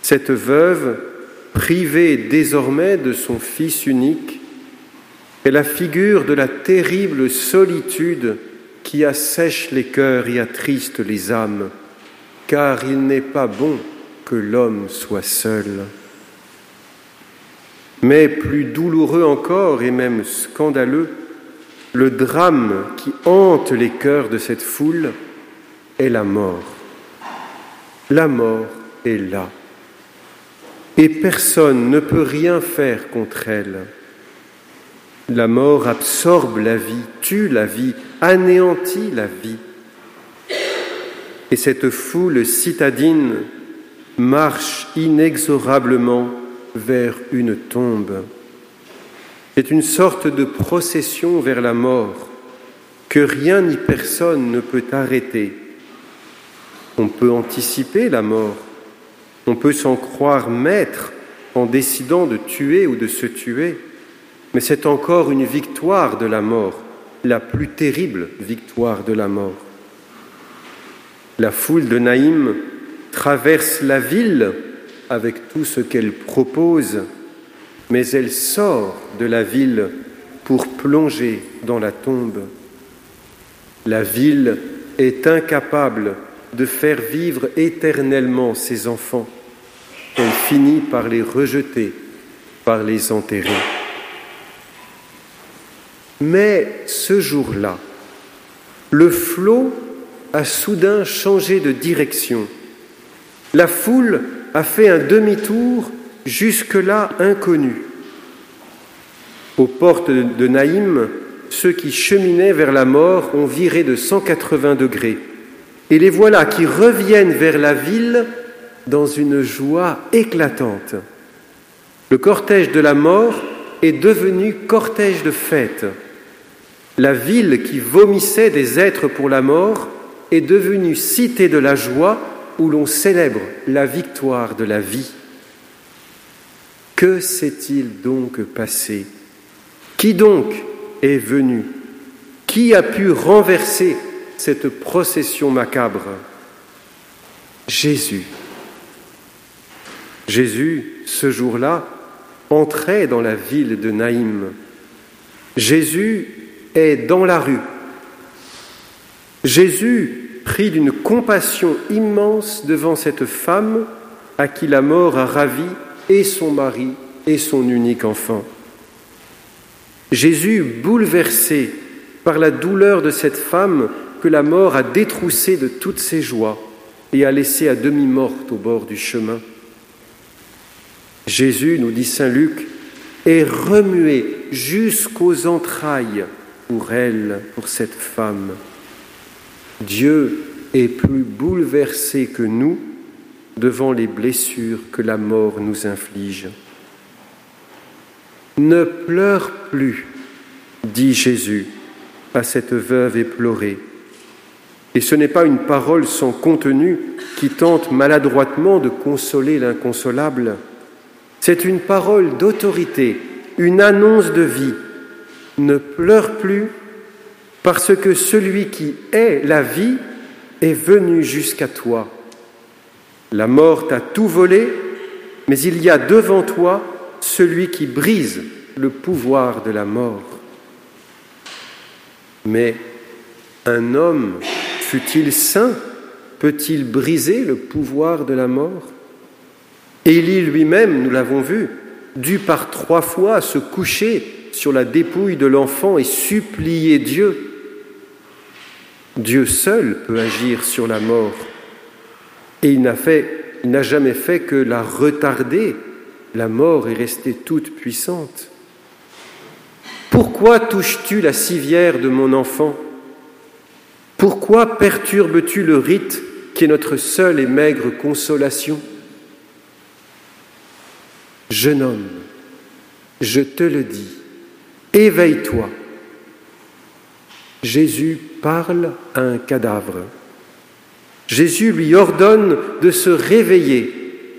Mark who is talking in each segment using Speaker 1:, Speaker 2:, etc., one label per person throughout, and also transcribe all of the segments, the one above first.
Speaker 1: Cette veuve, privée désormais de son fils unique, est la figure de la terrible solitude qui assèche les cœurs et attriste les âmes, car il n'est pas bon que l'homme soit seul. Mais plus douloureux encore et même scandaleux, le drame qui hante les cœurs de cette foule est la mort. La mort est là. Et personne ne peut rien faire contre elle. La mort absorbe la vie, tue la vie, anéantit la vie. Et cette foule citadine marche inexorablement vers une tombe. C'est une sorte de procession vers la mort que rien ni personne ne peut arrêter. On peut anticiper la mort, on peut s'en croire maître en décidant de tuer ou de se tuer, mais c'est encore une victoire de la mort, la plus terrible victoire de la mort. La foule de Naïm traverse la ville avec tout ce qu'elle propose, mais elle sort de la ville pour plonger dans la tombe. La ville est incapable de faire vivre éternellement ses enfants. Elle finit par les rejeter, par les enterrer. Mais ce jour-là, le flot a soudain changé de direction. La foule a fait un demi-tour jusque-là inconnu. Aux portes de Naïm, ceux qui cheminaient vers la mort ont viré de 180 degrés. Et les voilà qui reviennent vers la ville dans une joie éclatante. Le cortège de la mort est devenu cortège de fête. La ville qui vomissait des êtres pour la mort est devenue cité de la joie où l'on célèbre la victoire de la vie. Que s'est-il donc passé ? Qui donc est venu ? Qui a pu renverser cette procession macabre ? Jésus. Jésus, ce jour-là, entrait dans la ville de Naïm. Jésus est dans la rue. Jésus, pris d'une compassion immense devant cette femme à qui la mort a ravi et son mari et son unique enfant. Jésus, bouleversé par la douleur de cette femme que la mort a détroussée de toutes ses joies et a laissée à demi morte au bord du chemin. Jésus, nous dit saint Luc, est remué jusqu'aux entrailles pour elle, pour cette femme. Dieu est plus bouleversé que nous devant les blessures que la mort nous inflige. Ne pleure plus, dit Jésus à cette veuve éplorée. Et ce n'est pas une parole sans contenu qui tente maladroitement de consoler l'inconsolable. C'est une parole d'autorité, une annonce de vie. Ne pleure plus parce que celui qui est la vie est venu jusqu'à toi. La mort t'a tout volé, mais il y a devant toi celui qui brise le pouvoir de la mort. Mais un homme, fût-il saint, peut-il briser le pouvoir de la mort ? Élie lui-même, nous l'avons vu, dut par 3 fois se coucher sur la dépouille de l'enfant et supplier Dieu. Dieu seul peut agir sur la mort. Et il n'a jamais fait que la retarder. La mort est restée toute puissante. Pourquoi touches-tu la civière de mon enfant ? Pourquoi perturbes-tu le rite qui est notre seule et maigre consolation ? Jeune homme, je te le dis, éveille-toi. Jésus parle à un cadavre. Jésus lui ordonne de se réveiller.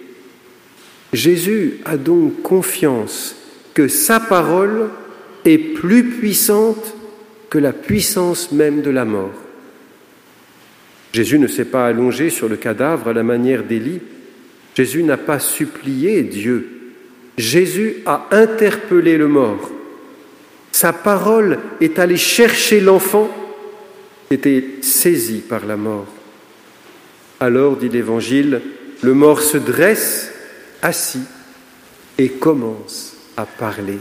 Speaker 1: Jésus a donc confiance que sa parole est plus puissante que la puissance même de la mort. Jésus ne s'est pas allongé sur le cadavre à la manière d'Élie, Jésus n'a pas supplié Dieu. Jésus a interpellé le mort. Sa parole est allée chercher l'enfant qui était saisi par la mort. Alors, dit l'Évangile, le mort se dresse, assis, et commence à parler.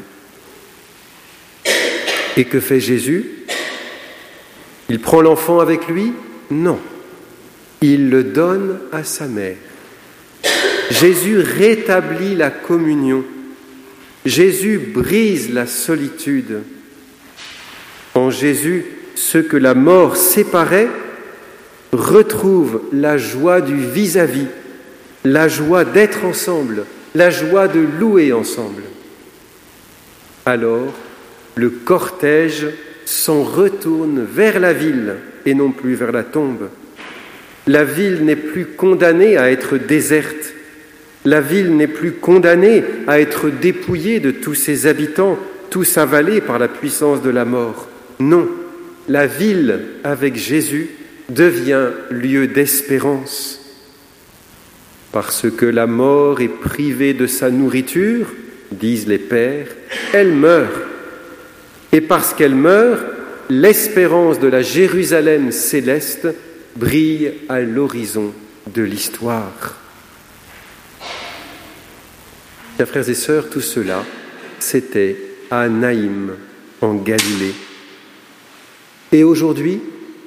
Speaker 1: Et que fait Jésus? Il prend l'enfant avec lui? Non. Il le donne à sa mère. Jésus rétablit la communion. Jésus brise la solitude. En Jésus, ceux que la mort séparait retrouvent la joie du vis-à-vis, la joie d'être ensemble, la joie de louer ensemble. Alors, le cortège s'en retourne vers la ville et non plus vers la tombe. La ville n'est plus condamnée à être déserte. La ville n'est plus condamnée à être dépouillée de tous ses habitants, tous avalés par la puissance de la mort. Non, la ville, avec Jésus, devient lieu d'espérance. Parce que la mort est privée de sa nourriture, disent les pères, elle meurt. Et parce qu'elle meurt, l'espérance de la Jérusalem céleste brille à l'horizon de l'histoire. Chers frères et sœurs, tout cela, c'était à Naïm, en Galilée. Et aujourd'hui,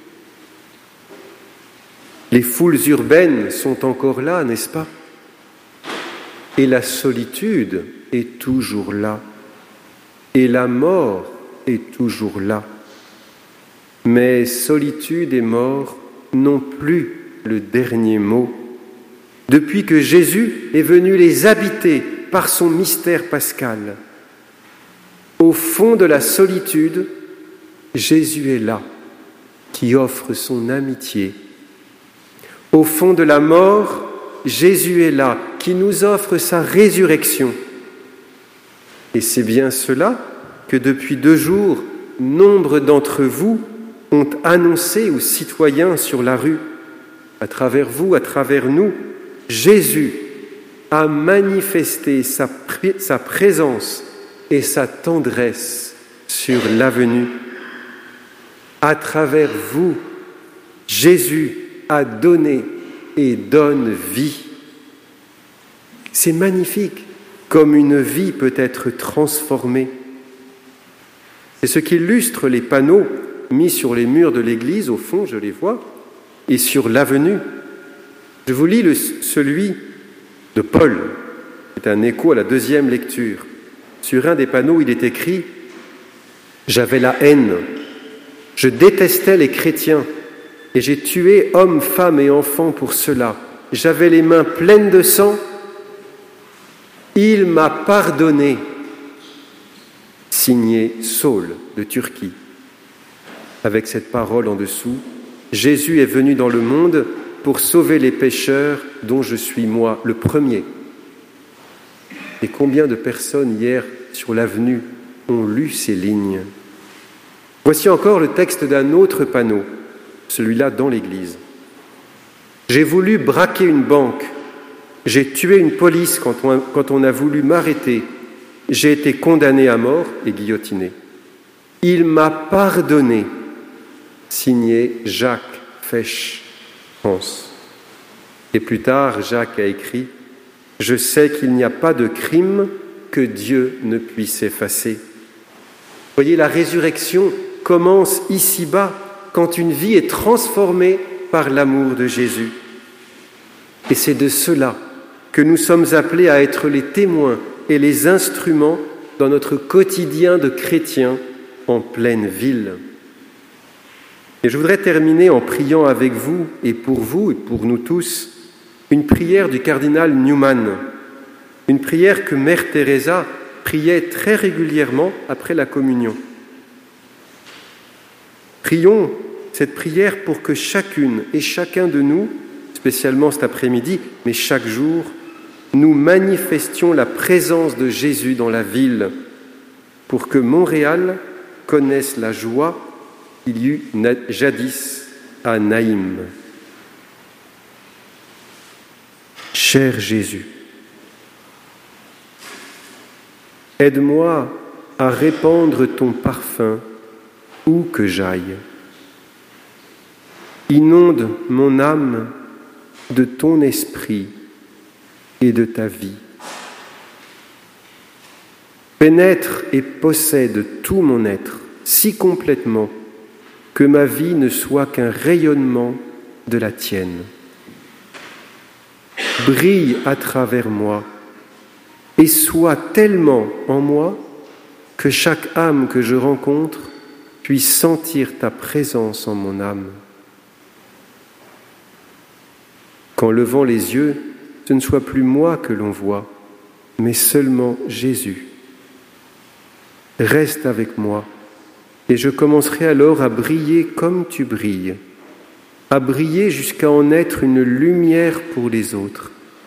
Speaker 1: les foules urbaines sont encore là, n'est-ce pas? Et la solitude est toujours là. Et la mort est toujours là. Mais solitude et mort n'ont plus le dernier mot. Depuis que Jésus est venu les habiter par son mystère pascal, au fond de la solitude, Jésus est là, qui offre son amitié. Au fond de la mort, Jésus est là, qui nous offre sa résurrection. Et c'est bien cela que depuis 2 jours, nombre d'entre vous ont annoncé aux citoyens sur la rue, à travers vous, à travers nous, Jésus a manifesté sa présence et sa tendresse sur l'avenue. À travers vous, Jésus a donné et donne vie. C'est magnifique, comme une vie peut être transformée. C'est ce qu'illustre les panneaux mis sur les murs de l'église, au fond, je les vois, et sur l'avenue. Je vous lis celui de Paul, c'est un écho à la 2e lecture. Sur un des panneaux, il est écrit « J'avais la haine, je détestais les chrétiens, et j'ai tué hommes, femmes et enfants pour cela. J'avais les mains pleines de sang, il m'a pardonné. » Signé Saul de Turquie. Avec cette parole en dessous, Jésus est venu dans le monde pour sauver les pécheurs dont je suis moi le premier. Et combien de personnes hier sur l'avenue ont lu ces lignes? Voici encore le texte d'un autre panneau, celui-là dans l'église. J'ai voulu braquer une banque, j'ai tué une police quand on a voulu m'arrêter, j'ai été condamné à mort et guillotiné. Il m'a pardonné. Signé Jacques Fesch, France. Et plus tard, Jacques a écrit « Je sais qu'il n'y a pas de crime que Dieu ne puisse effacer. » Voyez, la résurrection commence ici-bas, quand une vie est transformée par l'amour de Jésus. Et c'est de cela que nous sommes appelés à être les témoins et les instruments dans notre quotidien de chrétiens en pleine ville. Et je voudrais terminer en priant avec vous et pour nous tous, une prière du cardinal Newman, une prière que Mère Teresa priait très régulièrement après la communion. Prions cette prière pour que chacune et chacun de nous, spécialement cet après-midi, mais chaque jour, nous manifestions la présence de Jésus dans la ville, pour que Montréal connaisse la joie qu'il y eut jadis à Naïm. Cher Jésus, aide-moi à répandre ton parfum où que j'aille. Inonde mon âme de ton esprit et de ta vie. Pénètre et possède tout mon être si complètement que ma vie ne soit qu'un rayonnement de la tienne. Brille à travers moi et sois tellement en moi que chaque âme que je rencontre puisse sentir ta présence en mon âme. Qu'en levant les yeux, ce ne soit plus moi que l'on voit, mais seulement Jésus. Reste avec moi, et je commencerai alors à briller comme tu brilles, à briller jusqu'à en être une lumière pour les autres.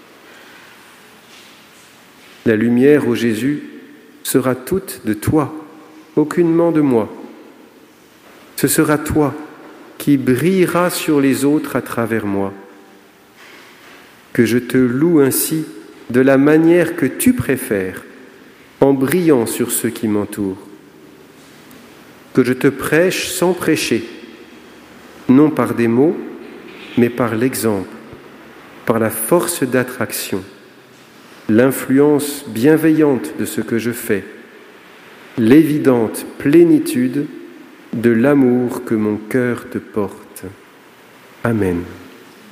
Speaker 1: La lumière, ô Jésus, sera toute de toi, aucunement de moi. Ce sera toi qui brilleras sur les autres à travers moi. Que je te loue ainsi de la manière que tu préfères, en brillant sur ceux qui m'entourent. Que je te prêche sans prêcher, non par des mots, mais par l'exemple, par la force d'attraction, l'influence bienveillante de ce que je fais, l'évidente plénitude de l'amour que mon cœur te porte. Amen.